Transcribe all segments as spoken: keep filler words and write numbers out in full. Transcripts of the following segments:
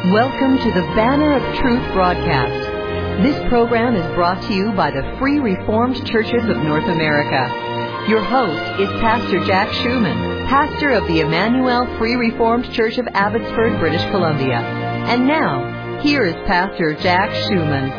Welcome to the Banner of Truth broadcast. This program is brought to you by the Free Reformed Churches of North America. Your host is Pastor Jack Schumann, pastor of the Emmanuel Free Reformed Church of Abbotsford, British Columbia. And now, here is Pastor Jack Schumann.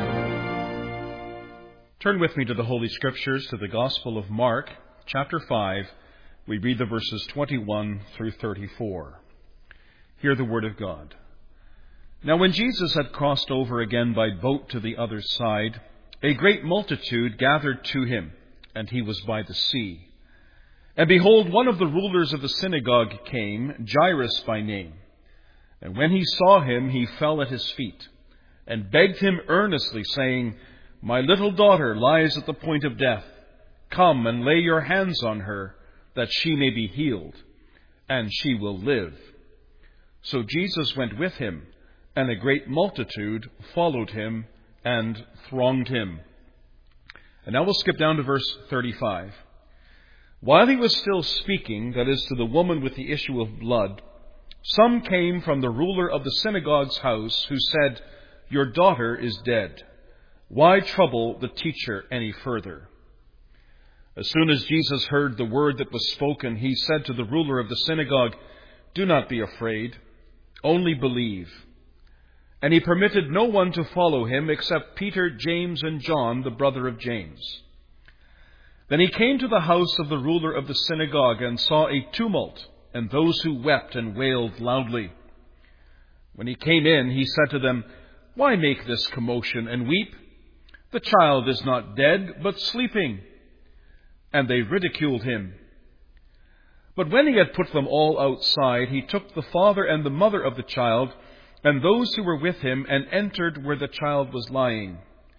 Turn with me to the Holy Scriptures, to the Gospel of Mark, chapter five. We read the verses twenty-one through thirty-four. Hear the word of God. Now when Jesus had crossed over again by boat to the other side, a great multitude gathered to him, and he was by the sea. And behold, one of the rulers of the synagogue came, Jairus by name. And when he saw him, he fell at his feet, and begged him earnestly, saying, My little daughter lies at the point of death. Come and lay your hands on her, that she may be healed, and she will live. So Jesus went with him, and a great multitude followed him and thronged him. And now we'll skip down to verse thirty-five. While he was still speaking, that is, to the woman with the issue of blood, some came from the ruler of the synagogue's house, who said, Your daughter is dead. Why trouble the teacher any further? As soon as Jesus heard the word that was spoken, he said to the ruler of the synagogue, Do not be afraid, only believe. And he permitted no one to follow him except Peter, James, and John, the brother of James. Then he came to the house of the ruler of the synagogue and saw a tumult, and those who wept and wailed loudly. When he came in, he said to them, Why make this commotion and weep? The child is not dead, but sleeping. And they ridiculed him. But when he had put them all outside, he took the father and the mother of the child, and those who were with him, and entered where the child was lying.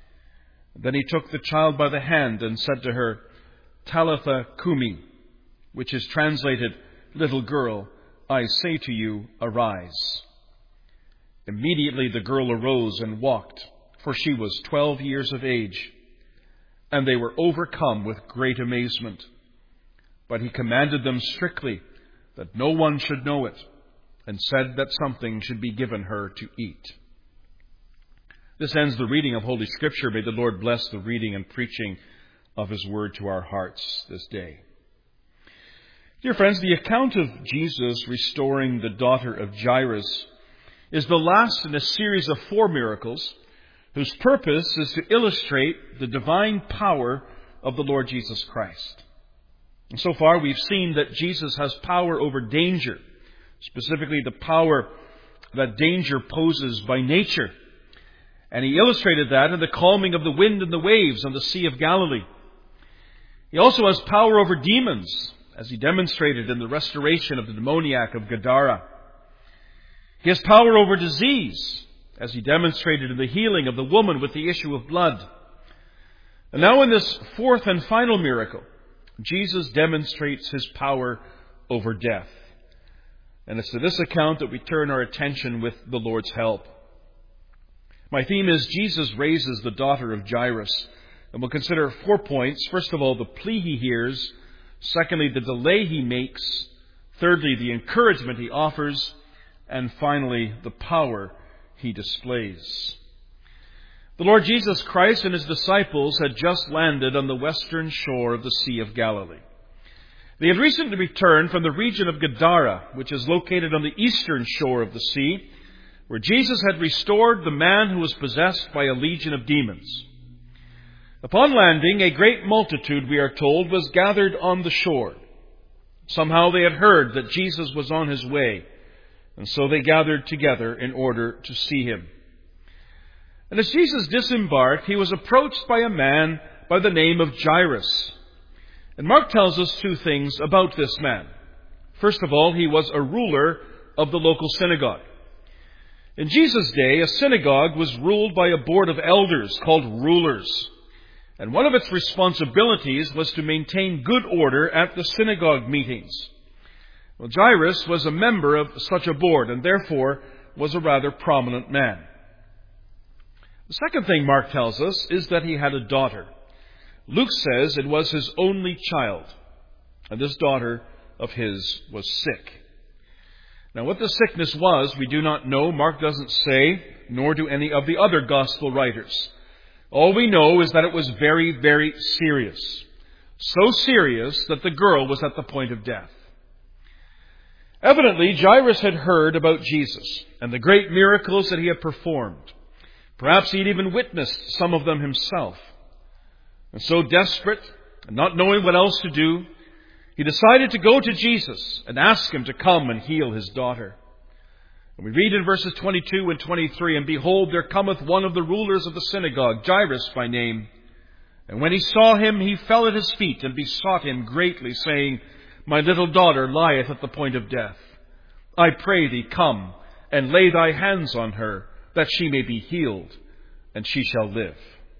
Then he took the child by the hand and said to her, Talitha cumi, which is translated, Little girl, I say to you, arise. Immediately the girl arose and walked, for she was twelve years of age. And they were overcome with great amazement. But he commanded them strictly that no one should know it, and said that something should be given her to eat. This ends the reading of Holy Scripture. May the Lord bless the reading and preaching of His Word to our hearts this day. Dear friends, the account of Jesus restoring the daughter of Jairus is the last in a series of four miracles whose purpose is to illustrate the divine power of the Lord Jesus Christ. And so far we've seen that Jesus has power over danger, specifically the power that danger poses by nature. And he illustrated that in the calming of the wind and the waves on the Sea of Galilee. He also has power over demons, as he demonstrated in the restoration of the demoniac of Gadara. He has power over disease, as he demonstrated in the healing of the woman with the issue of blood. And now in this fourth and final miracle, Jesus demonstrates his power over death. And it's to this account that we turn our attention with the Lord's help. My theme is Jesus raises the daughter of Jairus. And we'll consider four points. First of all, the plea he hears. Secondly, the delay he makes. Thirdly, the encouragement he offers. And finally, the power he displays. The Lord Jesus Christ and his disciples had just landed on the western shore of the Sea of Galilee. They had recently returned from the region of Gadara, which is located on the eastern shore of the sea, where Jesus had restored the man who was possessed by a legion of demons. Upon landing, a great multitude, we are told, was gathered on the shore. Somehow they had heard that Jesus was on his way, and so they gathered together in order to see him. And as Jesus disembarked, he was approached by a man by the name of Jairus. And Mark tells us two things about this man. First of all, he was a ruler of the local synagogue. In Jesus' day, a synagogue was ruled by a board of elders called rulers. And one of its responsibilities was to maintain good order at the synagogue meetings. Well, Jairus was a member of such a board and therefore was a rather prominent man. The second thing Mark tells us is that he had a daughter. Luke says it was his only child, and this daughter of his was sick. Now, what the sickness was, we do not know. Mark doesn't say, nor do any of the other gospel writers. All we know is that it was very, very serious. So serious that the girl was at the point of death. Evidently, Jairus had heard about Jesus and the great miracles that he had performed. Perhaps he had even witnessed some of them himself. And so desperate, and not knowing what else to do, he decided to go to Jesus and ask him to come and heal his daughter. And we read in verses twenty-two and twenty-three, "And behold, there cometh one of the rulers of the synagogue, Jairus by name. And when he saw him, he fell at his feet and besought him greatly, saying, My little daughter lieth at the point of death. I pray thee, come and lay thy hands on her, that she may be healed, and she shall live."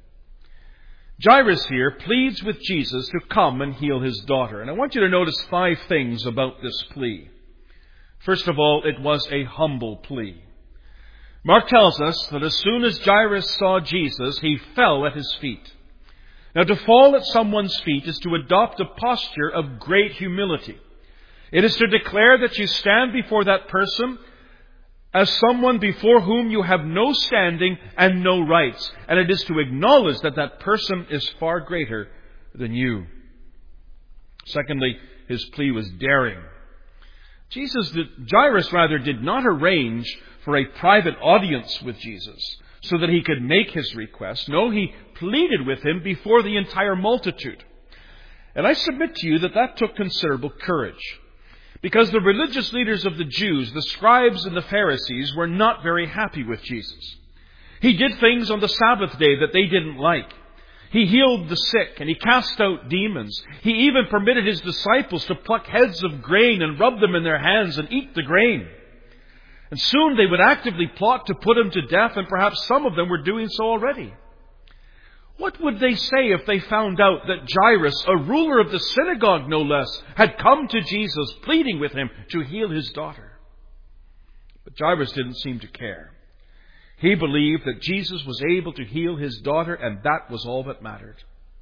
Jairus here pleads with Jesus to come and heal his daughter. And I want you to notice five things about this plea. First of all, it was a humble plea. Mark tells us that as soon as Jairus saw Jesus, he fell at his feet. Now, to fall at someone's feet is to adopt a posture of great humility. It is to declare that you stand before that person as someone before whom you have no standing and no rights. And it is to acknowledge that that person is far greater than you. Secondly, his plea was daring. Jesus, did, Jairus rather did not arrange for a private audience with Jesus so that he could make his request. No, he pleaded with him before the entire multitude. And I submit to you that that took considerable courage. Because the religious leaders of the Jews, the scribes and the Pharisees, were not very happy with Jesus. He did things on the Sabbath day that they didn't like. He healed the sick and he cast out demons. He even permitted his disciples to pluck heads of grain and rub them in their hands and eat the grain. And soon they would actively plot to put him to death, and perhaps some of them were doing so already. What would they say if they found out that Jairus, a ruler of the synagogue no less, had come to Jesus pleading with him to heal his daughter? But Jairus didn't seem to care. He believed that Jesus was able to heal his daughter, and that was all that mattered.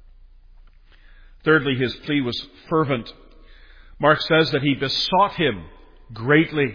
Thirdly, his plea was fervent. Mark says that he besought him greatly.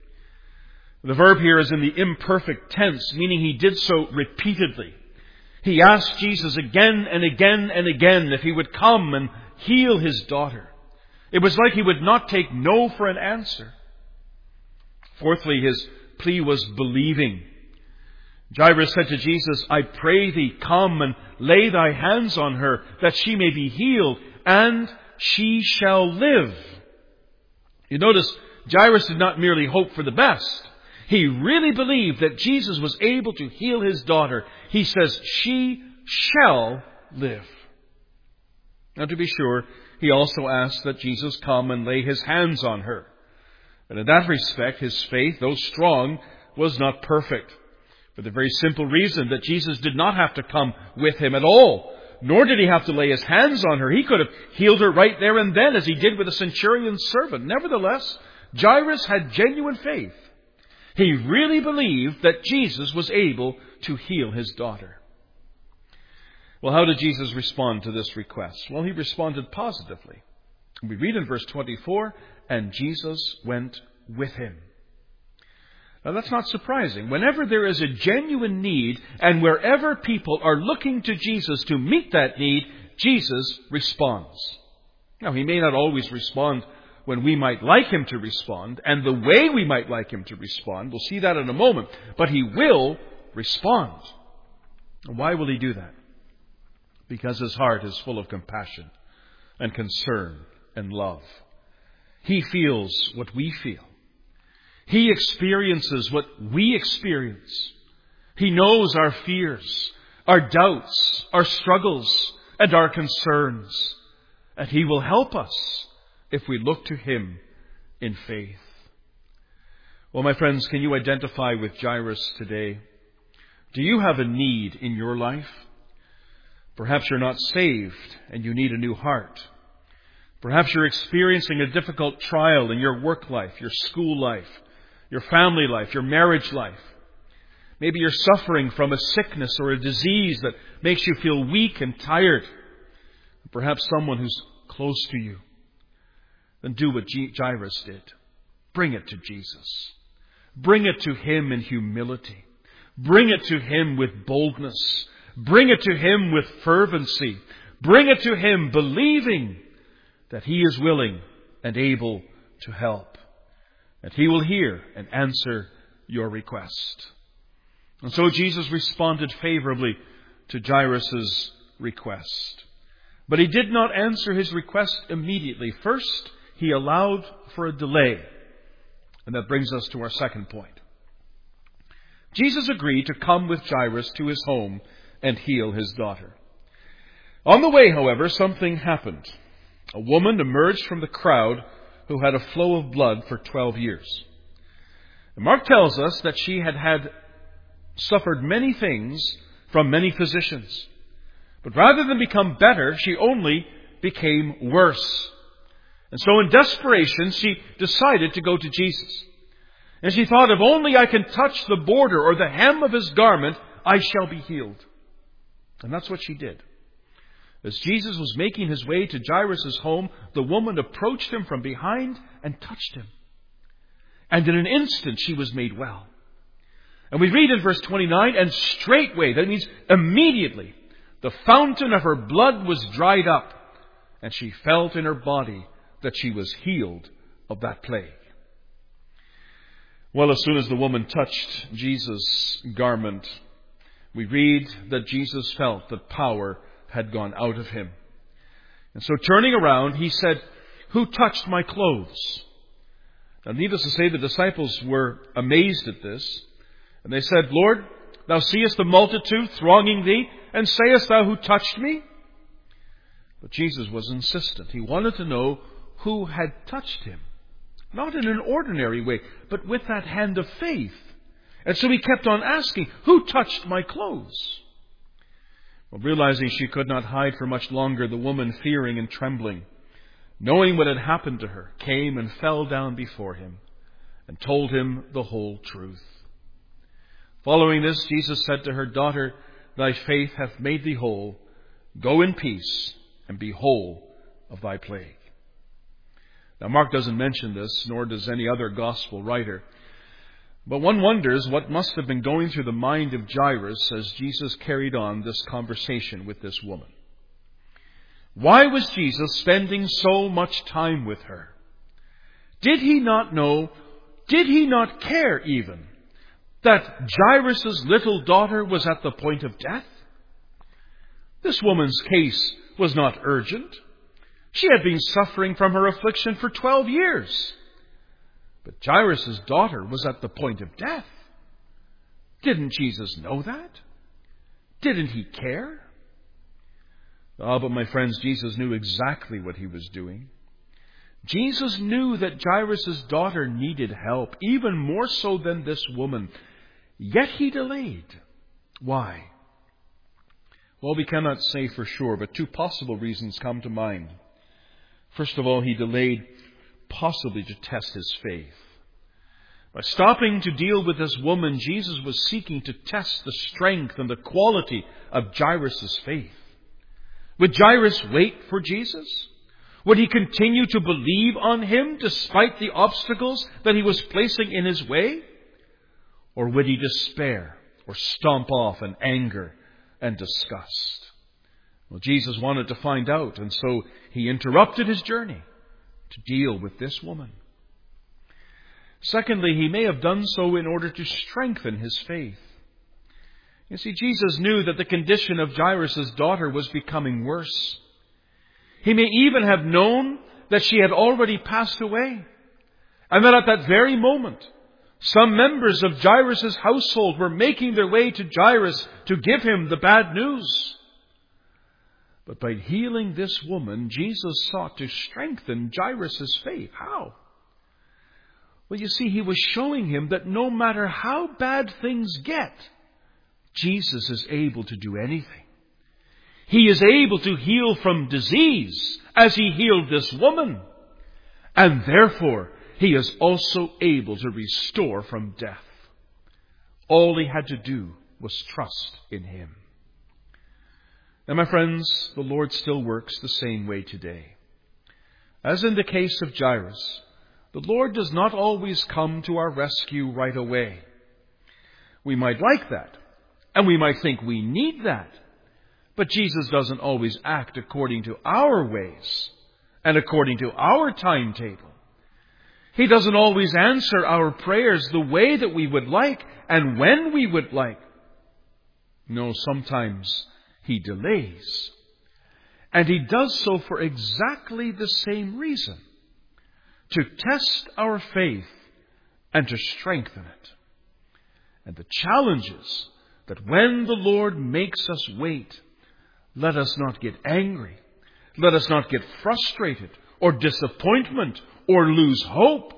The verb here is in the imperfect tense, meaning he did so repeatedly. He asked Jesus again and again and again if he would come and heal his daughter. It was like he would not take no for an answer. Fourthly, his plea was believing. Jairus said to Jesus, I pray thee, come and lay thy hands on her, that she may be healed, and she shall live. You notice, Jairus did not merely hope for the best. He really believed that Jesus was able to heal his daughter. He says, she shall live. Now, to be sure, he also asked that Jesus come and lay his hands on her. But in that respect, his faith, though strong, was not perfect. For the very simple reason that Jesus did not have to come with him at all. Nor did he have to lay his hands on her. He could have healed her right there and then, as he did with the centurion's servant. Nevertheless, Jairus had genuine faith. He really believed that Jesus was able to heal his daughter. Well, how did Jesus respond to this request? Well, he responded positively. We read in verse twenty-four, and Jesus went with him. Now, that's not surprising. Whenever there is a genuine need, and wherever people are looking to Jesus to meet that need, Jesus responds. Now, he may not always respond when we might like him to respond, and the way we might like him to respond. We'll see that in a moment. But he will respond. And why will he do that? Because his heart is full of compassion and concern and love. He feels what we feel. He experiences what we experience. He knows our fears, our doubts, our struggles, and our concerns. And he will help us if we look to him in faith. Well, my friends, can you identify with Jairus today? Do you have a need in your life? Perhaps you're not saved and you need a new heart. Perhaps you're experiencing a difficult trial in your work life, your school life, your family life, your marriage life. Maybe you're suffering from a sickness or a disease that makes you feel weak and tired. Perhaps someone who's close to you. Then do what Jairus did. Bring it to Jesus. Bring it to Him in humility. Bring it to Him with boldness. Bring it to Him with fervency. Bring it to Him believing that He is willing and able to help. And He will hear and answer your request. And so Jesus responded favorably to Jairus' request. But He did not answer his request immediately. First, He allowed for a delay. And that brings us to our second point. Jesus agreed to come with Jairus to his home and heal his daughter. On the way, however, something happened. A woman emerged from the crowd who had a flow of blood for twelve years. And Mark tells us that she had had suffered many things from many physicians. But rather than become better, she only became worse. And so in desperation, she decided to go to Jesus. And she thought, if only I can touch the border or the hem of His garment, I shall be healed. And that's what she did. As Jesus was making His way to Jairus' home, the woman approached Him from behind and touched Him. And in an instant, she was made well. And we read in verse twenty-nine, and straightway, that means immediately, the fountain of her blood was dried up, and she felt in her body that she was healed of that plague. Well, as soon as the woman touched Jesus' garment, we read that Jesus felt that power had gone out of Him. And so turning around, He said, "Who touched my clothes?" Now, needless to say, the disciples were amazed at this. And they said, "Lord, Thou seest the multitude thronging Thee, and sayest Thou, who touched me?" But Jesus was insistent. He wanted to know who had touched Him. Not in an ordinary way, but with that hand of faith. And so He kept on asking, "Who touched my clothes?" Well, realizing she could not hide for much longer, the woman, fearing and trembling, knowing what had happened to her, came and fell down before Him and told Him the whole truth. Following this, Jesus said to her, "Daughter, thy faith hath made thee whole. Go in peace and be whole of thy plague." Now, Mark doesn't mention this, nor does any other gospel writer. But one wonders what must have been going through the mind of Jairus as Jesus carried on this conversation with this woman. Why was Jesus spending so much time with her? Did He not know, did He not care even, that Jairus' little daughter was at the point of death? This woman's case was not urgent. She had been suffering from her affliction for twelve years. But Jairus' daughter was at the point of death. Didn't Jesus know that? Didn't He care? Ah, but my friends, Jesus knew exactly what He was doing. Jesus knew that Jairus' daughter needed help, even more so than this woman. Yet He delayed. Why? Well, we cannot say for sure, but two possible reasons come to mind. First of all, He delayed possibly to test His faith. By stopping to deal with this woman, Jesus was seeking to test the strength and the quality of Jairus' faith. Would Jairus wait for Jesus? Would he continue to believe on Him despite the obstacles that he was placing in his way? Or would he despair or stomp off in anger and disgust? Well, Jesus wanted to find out, and so He interrupted His journey to deal with this woman. Secondly, He may have done so in order to strengthen His faith. You see, Jesus knew that the condition of Jairus' daughter was becoming worse. He may even have known that she had already passed away, and that at that very moment, some members of Jairus' household were making their way to Jairus to give him the bad news. But by healing this woman, Jesus sought to strengthen Jairus' faith. How? Well, you see, He was showing him that no matter how bad things get, Jesus is able to do anything. He is able to heal from disease as He healed this woman. And therefore, He is also able to restore from death. All He had to do was trust in Him. Now, my friends, the Lord still works the same way today. As in the case of Jairus, The Lord does not always come to our rescue right away. We might like that, and we might think we need that. But Jesus doesn't always act according to our ways and according to our timetable. He doesn't always answer our prayers the way that we would like and when we would like. No, sometimes He delays. And He does so for exactly the same reason. To test our faith and to strengthen it. And the challenge is that when the Lord makes us wait, let us not get angry. Let us not get frustrated or disappointment or lose hope.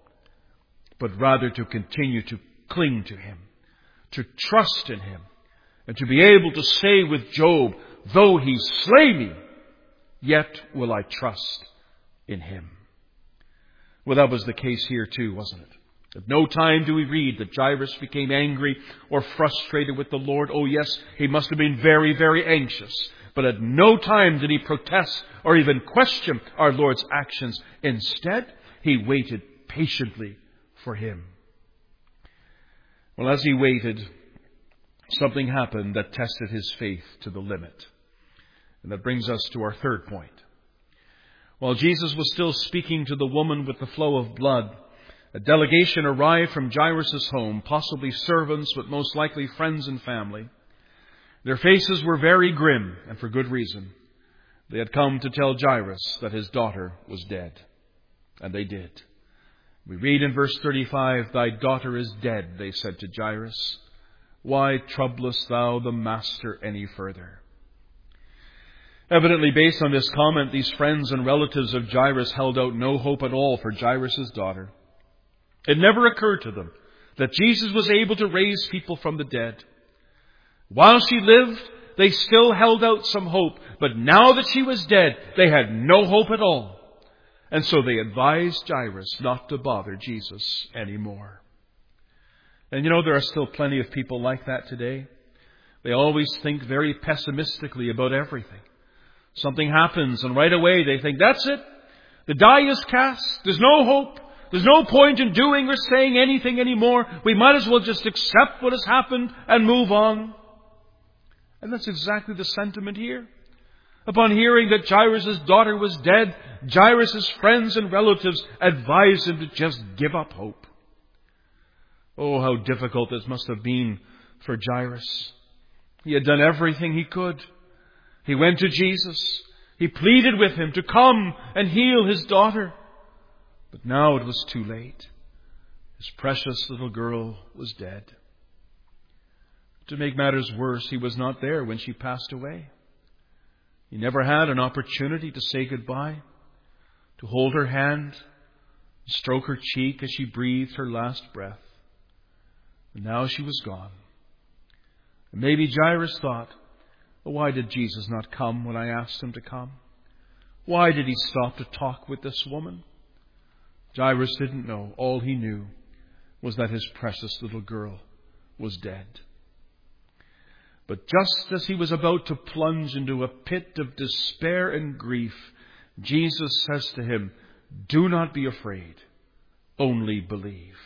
But rather to continue to cling to Him, to trust in Him, and to be able to say with Job, though He slay me, yet will I trust in Him. Well, that was the case here too, wasn't it? At no time do we read that Jairus became angry or frustrated with the Lord. Oh yes, he must have been very, very anxious. But at no time did he protest or even question our Lord's actions. Instead, he waited patiently for Him. Well, as he waited, something happened that tested his faith to the limit. And that brings us to our third point. While Jesus was still speaking to the woman with the flow of blood, a delegation arrived from Jairus' home, possibly servants, but most likely friends and family. Their faces were very grim, and for good reason. They had come to tell Jairus that his daughter was dead. And they did. We read in verse thirty-five, "Thy daughter is dead," they said to Jairus. "Why troublest thou the Master any further?" Evidently, based on this comment, these friends and relatives of Jairus held out no hope at all for Jairus' daughter. It never occurred to them that Jesus was able to raise people from the dead. While she lived, they still held out some hope. But now that she was dead, they had no hope at all. And so they advised Jairus not to bother Jesus anymore. And you know, there are still plenty of people like that today. They always think very pessimistically about everything. Something happens and right away they think, that's it. The die is cast. There's no hope. There's no point in doing or saying anything anymore. We might as well just accept what has happened and move on. And that's exactly the sentiment here. Upon hearing that Jairus' daughter was dead, Jairus' friends and relatives advised him to just give up hope. Oh, how difficult this must have been for Jairus. He had done everything he could. He went to Jesus. He pleaded with Him to come and heal his daughter. But now it was too late. His precious little girl was dead. To make matters worse, he was not there when she passed away. He never had an opportunity to say goodbye, to hold her hand, stroke her cheek as she breathed her last breath. And now she was gone. And maybe Jairus thought, well, why did Jesus not come when I asked Him to come? Why did He stop to talk with this woman? Jairus didn't know. All he knew was that his precious little girl was dead. But just as he was about to plunge into a pit of despair and grief, Jesus says to him, "Do not be afraid, only believe."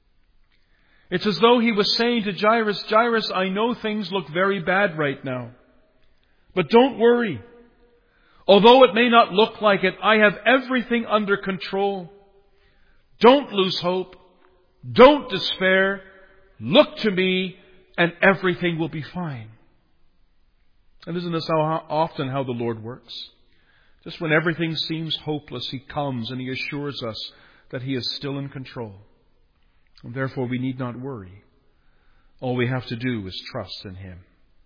It's as though He was saying to Jairus, Jairus, I know things look very bad right now, but don't worry. Although it may not look like it, I have everything under control. Don't lose hope. Don't despair. Look to me and everything will be fine. And isn't this how often how the Lord works? Just when everything seems hopeless, He comes and He assures us that He is still in control. And therefore we need not worry. All we have to do is trust in Him.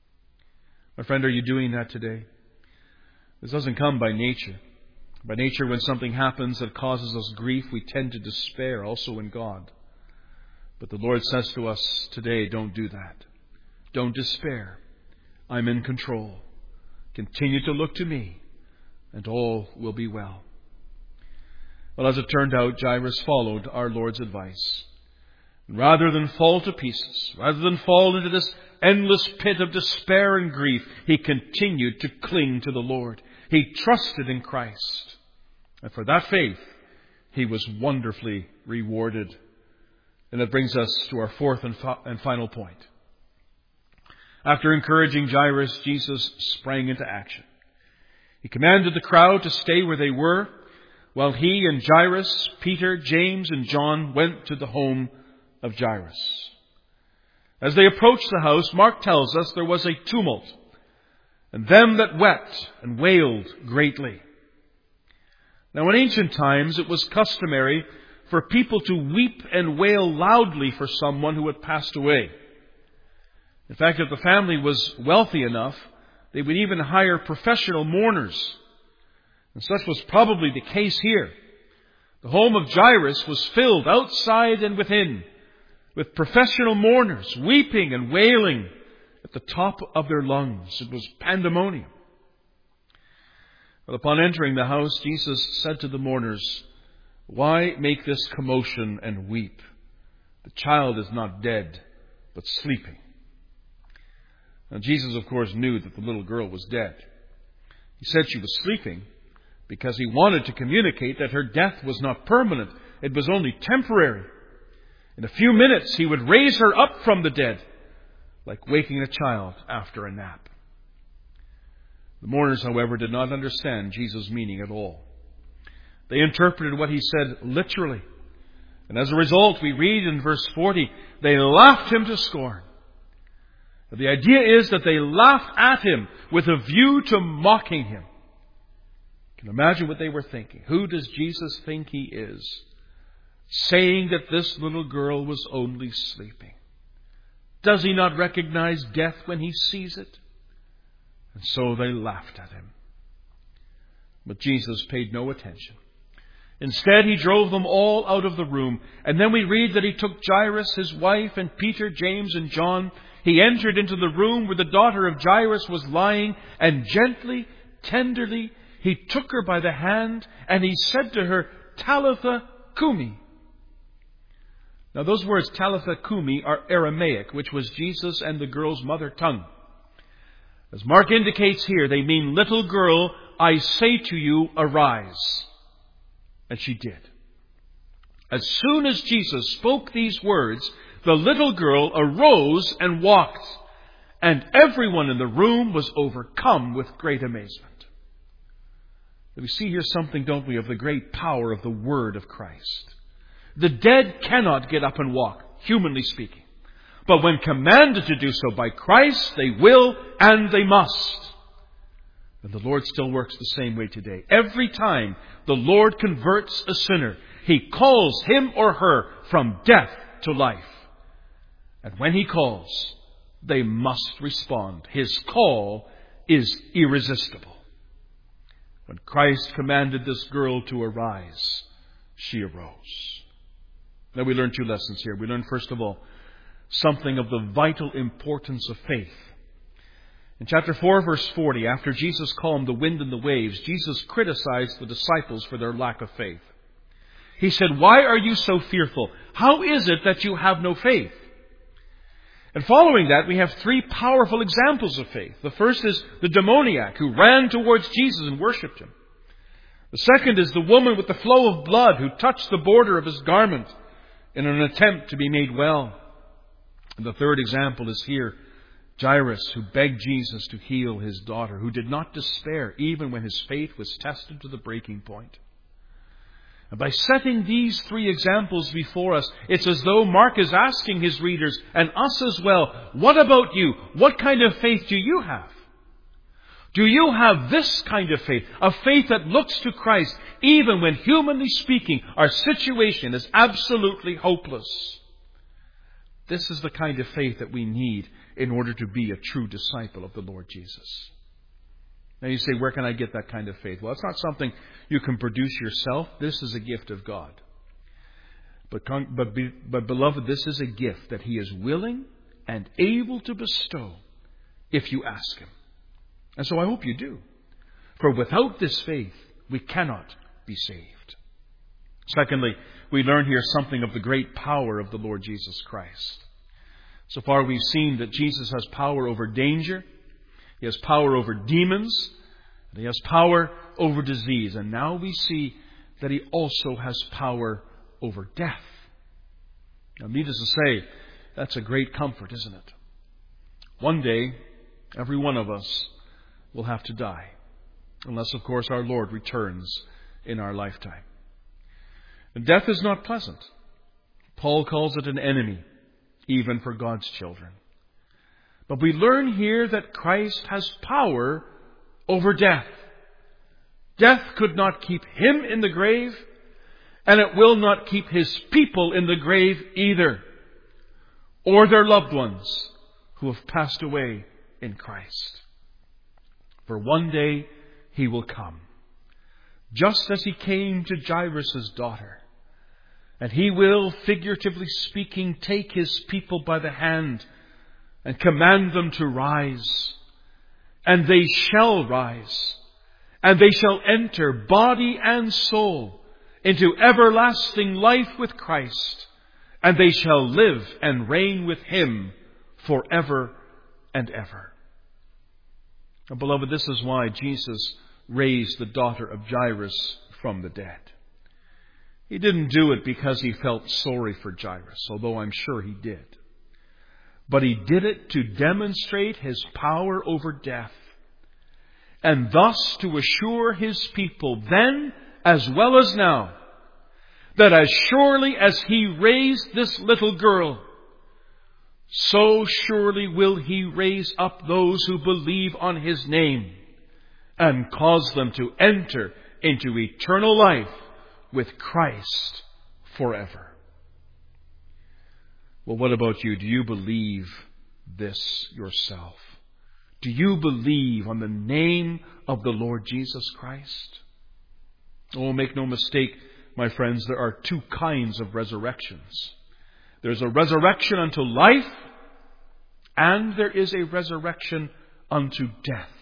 My friend, are you doing that today? This doesn't come by nature. By nature, when something happens that causes us grief, we tend to despair also in God. But the Lord says to us today, don't do that. Don't despair. I'm in control. Continue to look to me, and all will be well. Well, as it turned out, Jairus followed our Lord's advice. Rather than fall to pieces, rather than fall into this endless pit of despair and grief, he continued to cling to the Lord. He trusted in Christ. And for that faith, he was wonderfully rewarded. And that brings us to our fourth and, fi- and final point. After encouraging Jairus, Jesus sprang into action. He commanded the crowd to stay where they were, while he and Jairus, Peter, James, and John went to the home of Jairus. As they approached the house, Mark tells us there was a tumult, and them that wept and wailed greatly. Now in ancient times it was customary for people to weep and wail loudly for someone who had passed away. In fact, if the family was wealthy enough, they would even hire professional mourners. And such was probably the case here. The home of Jairus was filled outside and within with professional mourners, weeping and wailing at the top of their lungs. It was pandemonium. But upon entering the house, Jesus said to the mourners, "Why make this commotion and weep? The child is not dead, but sleeping." Now Jesus, of course, knew that the little girl was dead. He said she was sleeping because he wanted to communicate that her death was not permanent. It was only temporary. In a few minutes, he would raise her up from the dead, like waking a child after a nap. The mourners, however, did not understand Jesus' meaning at all. They interpreted what he said literally. And as a result, we read in verse forty, they laughed him to scorn. The idea is that they laughed at him with a view to mocking him. You can imagine what they were thinking. Who does Jesus think he is, saying that this little girl was only sleeping? Does he not recognize death when he sees it? And so they laughed at him. But Jesus paid no attention. Instead, he drove them all out of the room. And then we read that he took Jairus, his wife, and Peter, James, and John. He entered into the room where the daughter of Jairus was lying, and gently, tenderly, he took her by the hand, and he said to her, "Talitha cumi." Now those words, Talitha cumi, are Aramaic, which was Jesus and the girl's mother tongue. As Mark indicates here, they mean, "Little girl, I say to you, arise." And she did. As soon as Jesus spoke these words, the little girl arose and walked, and everyone in the room was overcome with great amazement. We see here something, don't we, of the great power of the Word of Christ. The dead cannot get up and walk, humanly speaking. But when commanded to do so by Christ, they will and they must. And the Lord still works the same way today. Every time the Lord converts a sinner, He calls him or her from death to life. And when He calls, they must respond. His call is irresistible. When Christ commanded this girl to arise, she arose. Now we learn two lessons here. We learn, first of all, something of the vital importance of faith. In chapter four, verse forty, after Jesus calmed the wind and the waves, Jesus criticized the disciples for their lack of faith. He said, "Why are you so fearful? How is it that you have no faith?" And following that, we have three powerful examples of faith. The first is the demoniac who ran towards Jesus and worshipped Him. The second is the woman with the flow of blood who touched the border of His garment in an attempt to be made well. And the third example is here, Jairus, who begged Jesus to heal his daughter, who did not despair even when his faith was tested to the breaking point. And by setting these three examples before us, it's as though Mark is asking his readers, and us as well, what about you? What kind of faith do you have? Do you have this kind of faith? A faith that looks to Christ, even when, humanly speaking, our situation is absolutely hopeless. This is the kind of faith that we need in order to be a true disciple of the Lord Jesus. Now you say, where can I get that kind of faith? Well, it's not something you can produce yourself. This is a gift of God. But, but, but beloved, this is a gift that He is willing and able to bestow if you ask Him. And so I hope you do. For without this faith, we cannot be saved. Secondly, we learn here something of the great power of the Lord Jesus Christ. So far we've seen that Jesus has power over danger. He has power over demons. He has power over disease. And now we see that he also has power over death. Now, needless to say, that's a great comfort, isn't it? One day, every one of us will have to die, unless, of course, our Lord returns in our lifetime. And death is not pleasant. Paul calls it an enemy, even for God's children. But we learn here that Christ has power over death. Death could not keep him in the grave, and it will not keep his people in the grave either, or their loved ones who have passed away in Christ. For one day he will come, just as he came to Jairus' daughter, and he will, figuratively speaking, take his people by the hand and command them to rise. And they shall rise, and they shall enter, body and soul, into everlasting life with Christ, and they shall live and reign with him forever and ever. And beloved, this is why Jesus raised the daughter of Jairus from the dead. He didn't do it because he felt sorry for Jairus, although I'm sure he did. But he did it to demonstrate his power over death, and thus to assure his people then as well as now that as surely as he raised this little girl, so surely will he raise up those who believe on his name and cause them to enter into eternal life with Christ forever. Well, what about you? Do you believe this yourself? Do you believe on the name of the Lord Jesus Christ? Oh, make no mistake, my friends, there are two kinds of resurrections. There's a resurrection unto life, and there is a resurrection unto death.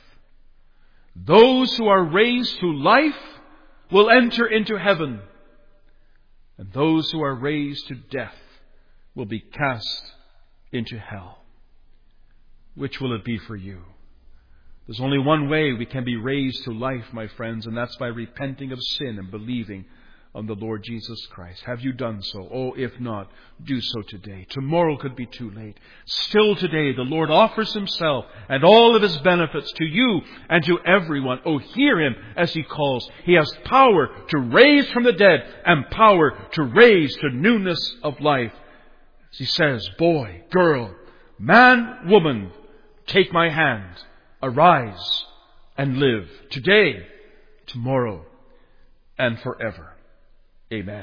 Those who are raised to life will enter into heaven, and those who are raised to death will be cast into hell. Which will it be for you? There's only one way we can be raised to life, my friends, and that's by repenting of sin and believing on the Lord Jesus Christ. Have you done so? Oh, if not, do so today. Tomorrow could be too late. Still today, the Lord offers himself and all of his benefits to you and to everyone. Oh, hear him as he calls. He has power to raise from the dead and power to raise to newness of life. As he says, boy, girl, man, woman, take my hand, arise and live today, tomorrow, and forever. Amen.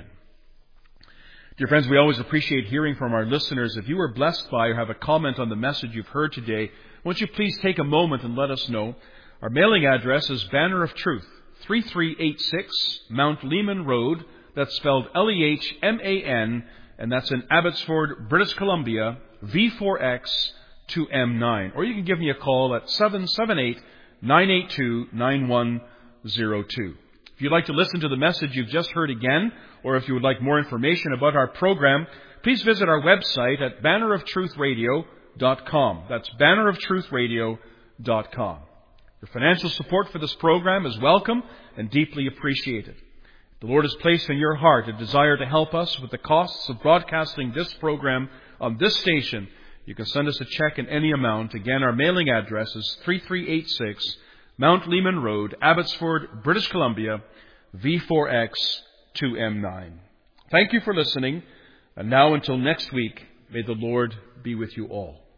Dear friends, we always appreciate hearing from our listeners. If you were blessed by or have a comment on the message you've heard today, won't you please take a moment and let us know. Our mailing address is Banner of Truth, three three eight six Mount Lehman Road. That's spelled L E H M A N, and that's in Abbotsford, British Columbia, V four X two M nine. Or you can give me a call at seven seven eight, nine eight two, nine one zero two. If you'd like to listen to the message you've just heard again, or if you would like more information about our program, please visit our website at banner of truth radio dot com. That's banner of truth radio dot com. Your financial support for this program is welcome and deeply appreciated. The Lord has placed in your heart a desire to help us with the costs of broadcasting this program on this station. You can send us a check in any amount. Again, our mailing address is three three eight six Mount Lehman Road, Abbotsford, British Columbia, V four X two M nine. Thank you for listening. And now until next week, may the Lord be with you all.